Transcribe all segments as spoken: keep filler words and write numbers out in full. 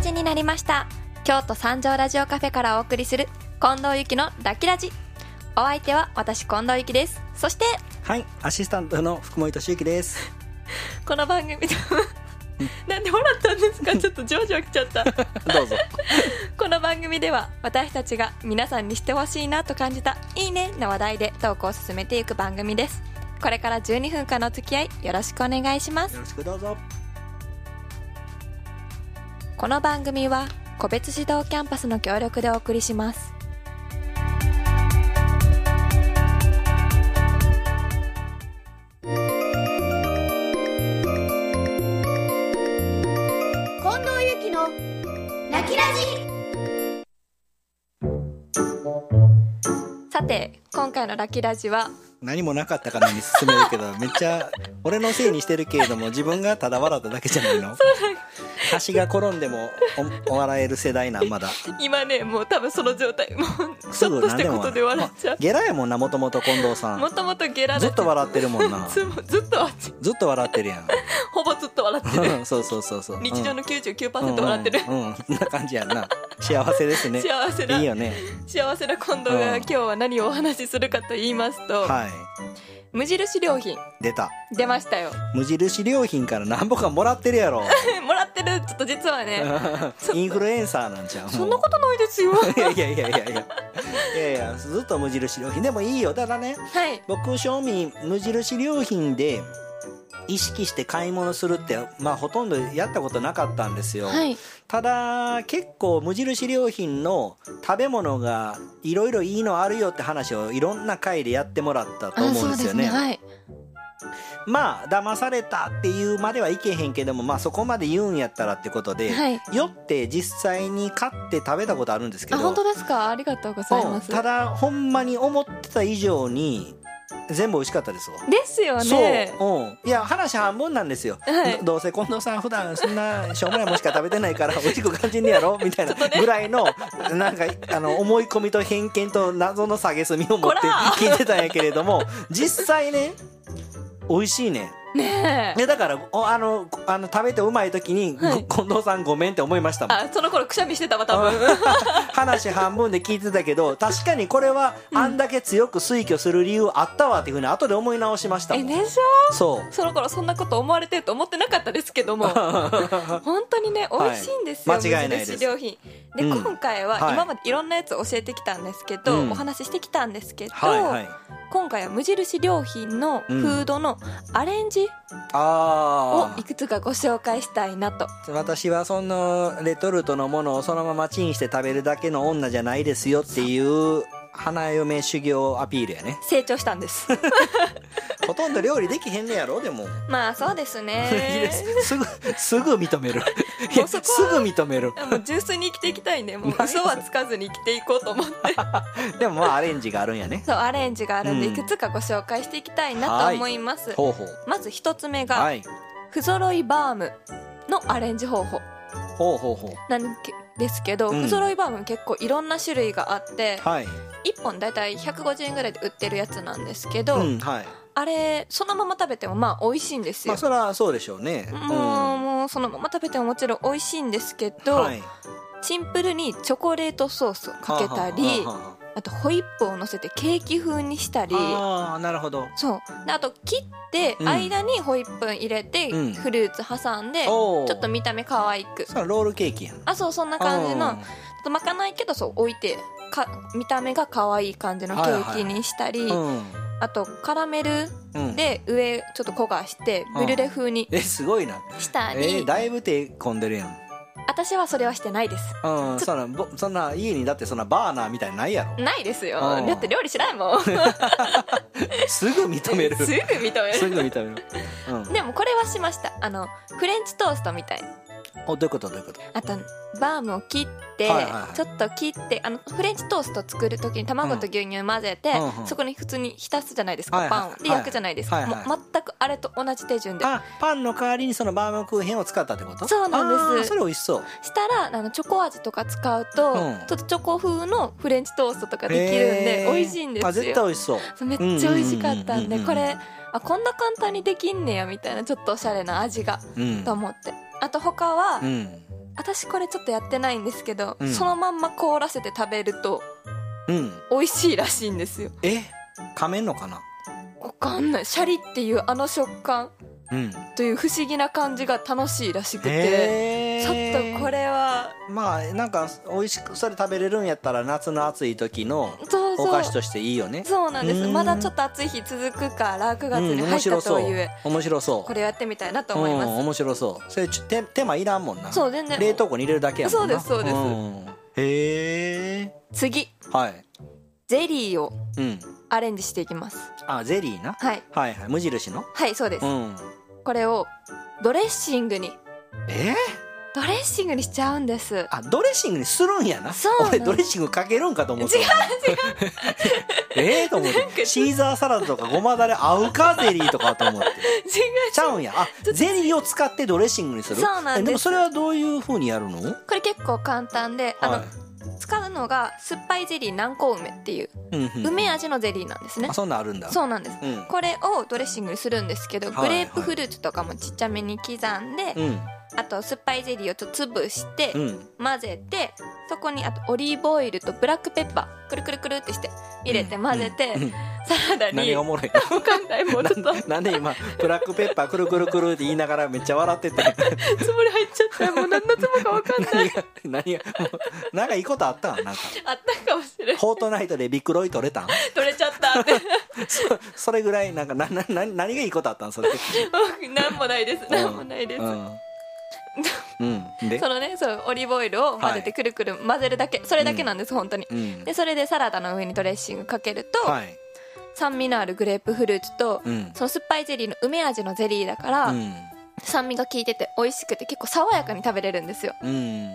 じになりました。京都三条ラジオカフェからお送りする近藤ゆきのラッキラジ。お相手は私近藤ゆきです。そしてはい、アシスタントの福森俊之です。 この番組でなんで笑ったんですか？ちょっとジョージョ来ちゃったどうぞ。 この番組では私たちが皆さんにしてほしいなと感じたいいねの話題でトークを進めていく番組です。これからじゅうにふんかんのお付き合いよろしくお願いします。 よろしくどうぞ。 この番組は個別指導キャンパスの協力でお送りします。 近藤ゆきのラキラジ。 さて今回のラキラジは何もなかったかのように進めるけどめっちゃ俺のせいにしてるけれども自分がただ笑っただけじゃないの。橋が転んでも お, お笑える世代なんまだ今ねもう多分その状態もうちょっとしたことで笑っちゃう。 ゲラやもんな、もともと近藤さん。 もともとゲラだ。 ずっと笑ってるもんな。 ず, ずっと笑ってる。 ずっと笑ってるやん。 ほぼずっと笑ってるそうそうそうそう。 日常の きゅうじゅうきゅうパーセント 笑ってる。 うん、うんうん、そんな感じやんな。幸せですね。 幸せないいよね。 幸せな近藤が今日は何をお話しするかと言いますと、 はい、 無印良品出た。 出ましたよ。 無印良品から何ぼかもらってるやろ。 もらってる。ちょっと実はねインフルエンサーなんちゃう。 そんなことないですよいやいやいやいやいやいやいや、ずっと無印良品でもいいよ。だからね、 はい、 僕正味無印良品で意識して買い物するってまあほとんどやったことなかったんですよ、 はい、 ただ結構無印良品の食べ物がいろいろいいのあるよって話をいろんな回でやってもらったと思うんですよね。 あ、そうですね、はい、 まあ騙されたっていうまではいけへんけども、まあそこまで言うんやったらってことで、 はい、 よって実際に買って食べたことあるんですけど。 あ、本当ですか？ありがとうございます。 ただほんまに思ってた以上に全部美味しかったですわ。 ですよね。 そう、うん、いや話半分なんですよ、はい、ど, どうせ近藤さん普段そんなしょうもないもんしか食べてないから美味しく感じんねやろみたいなぐらいのなんかあの思い込みと偏見と謎の蔑みを持って聞いてたんやけれども実際ね美味しいね。 ねえ。 でだからあのあの食べてうまい時に、はい、近藤さんごめんって思いましたもん。 あ、その頃くしゃみしてたわ多分話半分で聞いてたけど確かにこれはあんだけ強く推挙する理由あったわっていうふうに後で思い直しましたもん。 え、でしょ。 そうその頃そんなこと思われてると思ってなかったですけども本当にね美味しいんですよ、 はい、間違いないです。 無印良品で、うん、今回は今までいろんなやつ教えてきたんですけど、はい、お話ししてきたんですけど、はいはい、今回は無印良品のフードのアレンジをいくつかご紹介したいなと。 私はそのレトルトのものをそのままチンして食べるだけの女じゃないですよっていう花嫁修行アピールやね。 成長したんですほとんど料理できへんねやろ。でもまあそうですねすぐすぐ認めるもうそこすぐ認める。 もう純粋に生きていきたいね。もう嘘はつかずに生きていこうと思ってでもまあアレンジがあるんやね。 そう、アレンジがあるんで、うん、いくつかご紹介していきたいなと思います。 ほうほう。 まず一つ目が、 はい、 不揃いバームのアレンジ方法ほうほうほうなんですけど、うん、不揃いバーム結構いろんな種類があって、はい、いっぽんだいたいひゃくごじゅうえんぐらいで売ってるやつなんですけど、うんはい、あれそのまま食べてもまあ美味しいんですよ。 まあそれはそうでしょうね。 もう、うん、もうそのまま食べてももちろん美味しいんですけど、はい、シンプルにチョコレートソースをかけたり、はあはあはあ、あとホイップを乗せてケーキ風にしたり。 ああ、なるほど。 そうで、あと切って間にホイップ入れて、うん、フルーツ挟んで、うん、ちょっと見た目可愛く。 それロールケーキやん。 あ、そう、そんな感じのちょっと巻かないけどそう置いてか見た目が可愛い感じのケーキにしたり、はいはい、うん、あとカラメルで上ちょっと焦がしてブリュレ風にえすごいなしたり、 えー、だいぶ手込んでるやん。 私はそれはしてないです。 うん、そんなそんな家にだってそんなバーナーみたいなないやろ。 ないですよ。だって料理しないもんすぐ認めるすぐ認めるすぐ認める、 うん、でもこれはしました。あのフレンチトーストみたい。 お、どういうことどういうこと。 あとバームを切って、はいはいはい、ちょっと切ってあのフレンチトースト作るときに卵と牛乳混ぜて、うん、そこに普通に浸すじゃないですか、はいはい、パンで焼くじゃないですか、はいはい、もう全くあれと同じ手順で。 あ、パンの代わりにそのバームクーヘンを使ったってこと。 そうなんです。 それ美味しそう。 したらあのチョコ味とか使うと、うん、ちょっとチョコ風のフレンチトーストとかできるんで美味しいんですよ。 あ、絶対美味しそう。 そう、めっちゃ美味しかったんで、これあこんな簡単にできんねやみたいな、ちょっとおしゃれな味が、うん、と思って。あと他は、うん、 私これちょっとやってないんですけど、うん、そのまんま凍らせて食べると、 うん、 美味しいらしいんですよ。 え、噛めんのかな。 わかんない。シャリっていうあの食感、うん、という不思議な感じが楽しいらしくて、ちょっとこれはまあなんか美味しくそれ食べれるんやったら夏の暑い時のお菓子としていいよね。 そうなんです。まだちょっと暑い日続くからくがつに入ったという、 うん、面白そう。 これやってみたいなと思います、うん、 面白そう。それ手手間いらんもんな。 そう、全然冷凍庫に入れるだけやもんな。 そうですそうです、うん、 へえ。 次、 はい、 ゼリーをアレンジしていきます、 うん、あ、ゼリーな、 はい、 はいはい、無印の、 はい、そうです、うん、これをドレッシングに、 えードレッシングにしちゃうんです。 あ、ドレッシングにするんやな。 そう。 俺ドレッシングかけるんかと思った。 違う違うええと思ってシーザーサラダとかごまだれ合うかゼリーとかと思って違うちゃうんや。あ、ゼリーを使ってドレッシングにする。 そうなんです。 でもそれはどういう風にやるの？これ結構簡単で、あの、はい、使うのが酸っぱいゼリー南高梅っていう、うんうん、梅味のゼリーなんですね。 あ、そんなんあるんだ。 そうなんです、うん、これをドレッシングにするんですけど、 はいはい、 グレープフルーツとかもちっちゃめに刻んで、うん、あと酸っぱいゼリーをちょっと潰して、うん、混ぜて、そこにあとオリーブオイルとブラックペッパーくるくるくるってして入れて混ぜて、うんうん、サラダに。 何がおもろいの？分かんない。もうちょっとなんで今ブラックペッパーくるくるくるって言いながらめっちゃ笑っててつもり入っちゃった。もう何のつもか分かんない何が何がなんかいいことあったん？なんかあったかもしれない。 フォートナイトでビッグロイ取れたん？ 取れちゃったってそ, それぐらいなんかななな何がいいことあったん？それなんもないです。なんもないです、うんうん、でそのね、そうオリーブオイルを混ぜてくるくる混ぜるだけ、それだけなんです、うん、本当に、うん、でそれでサラダの上にドレッシングかけると、はい、酸味のあるグレープフルーツと、うん、その酸っぱいゼリーの梅味のゼリーだから、うん、酸味が効いてて美味しくて結構爽やかに食べれるんですよ、うん、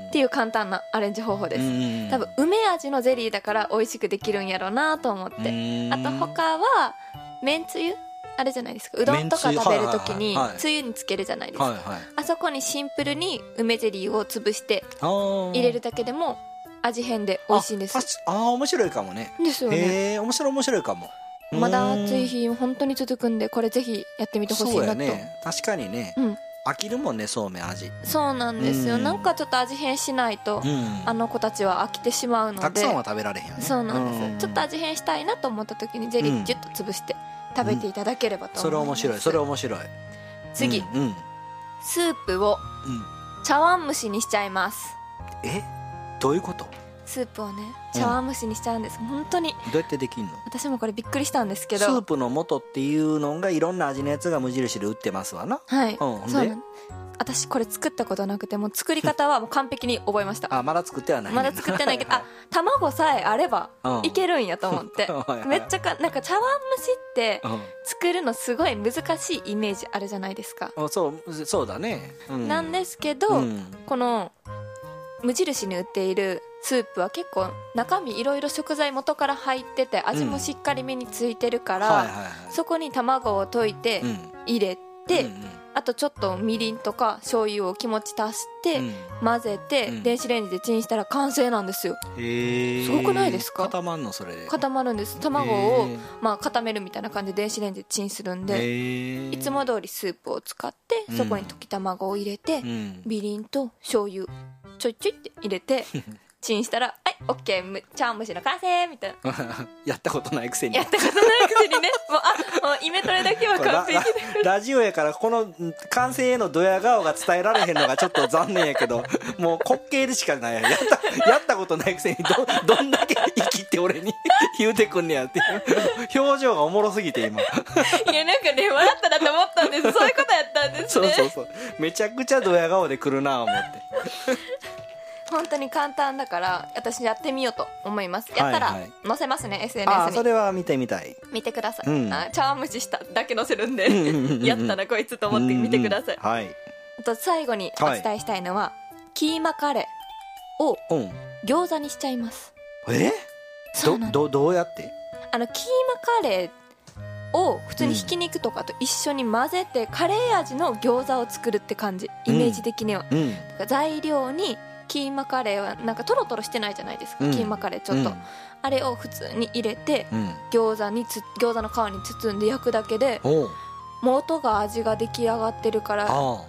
っていう簡単なアレンジ方法です、うん、多分梅味のゼリーだから美味しくできるんやろうなと思って、うん、あと他はめんつゆあれじゃないですか、うどんとか食べるときにつゆにつけるじゃないですか、はいはい、あそこにシンプルに梅ゼリーを潰して入れるだけでも味変で美味しいんです。 ああ、面白いかもね。 ですよね。 へえ、面白い面白いかも。 まだ暑い日本当に続くんで、これぜひやってみてほしいなと。そうやね、 確かにね、うん、飽きるもんね、そうめん味。 そうなんですよ、なんかちょっと味変しないと、うん、あの子たちは飽きてしまうので、 たくさんは食べられへんよね。 そうなんです、ちょっと味変したいなと思った時にゼリーギュッと潰して食べていただければと思います、うん、 それ面白い、それ面白い。 次、うんうん、スープを茶碗蒸しにしちゃいます。 え、どういうこと？ スープをね、茶碗蒸しにしちゃうんです、うん、本当に。 どうやってできんの？ 私もこれびっくりしたんですけど、 スープの素っていうのがいろんな味のやつが無印で売ってますわな。 はい、 うん、 そうなん私これ作ったことなくて、もう作り方はもう完璧に覚えましたあ、まだ作ってはない、ね、 まだ作ってないけどあ、卵さえあればいけるんやと思って、うん、めっちゃかなんか茶碗蒸しって作るのすごい難しいイメージあるじゃないですか、 うん、そうそうだね、うん、 なんですけど、うん、この無印に売っているスープは結構中身いろいろ食材元から入ってて味もしっかりめについてるから、そこに卵を溶いて入れて、うんうんうん、あとちょっとみりんとか醤油を気持ち足して、うん、混ぜて、うん、電子レンジでチンしたら完成なんですよ。へすごくないですか？ 固まるの？それで固まるんです。卵を、まあ、固めるみたいな感じで電子レンジでチンするんで、いつも通りスープを使ってそこに溶き卵を入れて、うん、みりんと醤油ちょいちょいって入れてチンしたら、はい、オッケー、茶碗蒸しの完成みたいなやったことないくせにやったことないくせにねもうあもうイメトレだけは完璧でラ, ラジオやからこの完成へのドヤ顔が伝えられへんのがちょっと残念やけどもう滑稽でしかない。やったやったことないくせに ど, どんだけ生きって俺に言うてくんねやっていう表情がおもろすぎて今いやなんかね笑ったなと思ったんです。そういうことやったんですね。 そうそうそう、めちゃくちゃドヤ顔で来るな思って本当に簡単だから私やってみようと思います。やったら載せますね、はいはい、エスエヌエス に。 あ、それは見てみたい。 見てください、うん、あ茶碗蒸ししただけ載せるんでやったなこいつと思って見てください、 はい、 あと最後にお伝えしたいのは、はい、キーマカレーを餃子にしちゃいます、 うん、えど, ど, どうやってあのキーマカレーを普通にひき肉とかと一緒に混ぜて、うん、カレー味の餃子を作るって感じ、イメージ的には、うん、だから材料にキーマカレーはなんかトロトロしてないじゃないですか、うん、キーマカレーちょっと、うん、あれを普通に入れて、うん、餃子につ餃子の皮に包んで焼くだけでもう音が味が出来上がってるから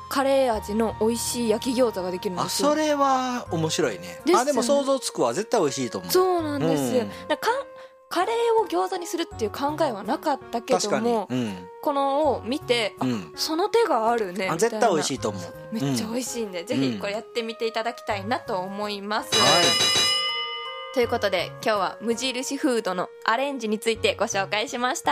カレー味の美味しい焼き餃子ができるんですよ。 あ、それは面白いね。 ですよね。 あ、でも想像つくわ。絶対美味しいと思う。 そうなんですよ、 うん、 だからカレーを餃子にするっていう考えはなかったけども、 うん、 このを見て、うん、その手があるねみたいな。 絶対美味しいと思う。 めっちゃ美味しいんで、うん、ぜひこれやってみていただきたいなと思います、 うん、はい。 ということで今日は無印フードのアレンジについてご紹介しました。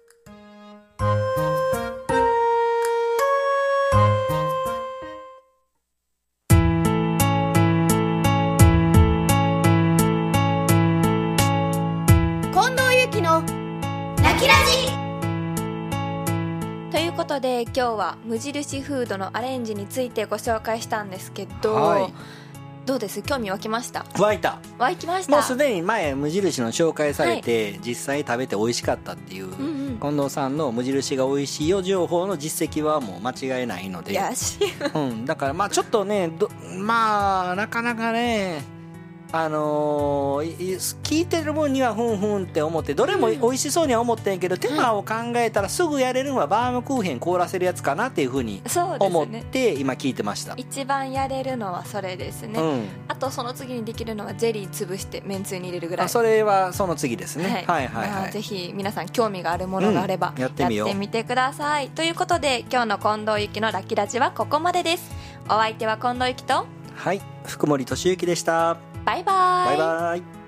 ということで今日は無印フードのアレンジについてご紹介したんですけど、はい、どうです？興味湧きました？ 湧いた。 湧きました。 もうすでに前無印の紹介されて、はい、実際食べて美味しかったっていう、うんうん、近藤さんの無印が美味しいよ情報の実績はもう間違いないので、 よし、 うん、だからまあちょっとねどまあなかなかねあのー、聞いてる分にはふんふんって思ってどれも美味しそうには思ってんけど、うん、手間を考えたらすぐやれるのはバームクーヘン凍らせるやつかなっていうふうに思って今聞いてました。 一番やれるのはそれですね、うん、あとその次にできるのはゼリー潰してめんつゆに入れるぐらい。 あ、それはその次ですね、はい、はいはいはい、 まあ、ぜひ皆さん興味があるものがあれば、うん、やってみよう、やってみてください。ということで今日の近藤ゆきのラッキーラジはここまでです。お相手は近藤ゆきと、 はい、福森俊之でした。 バイバイ。 バイバイ。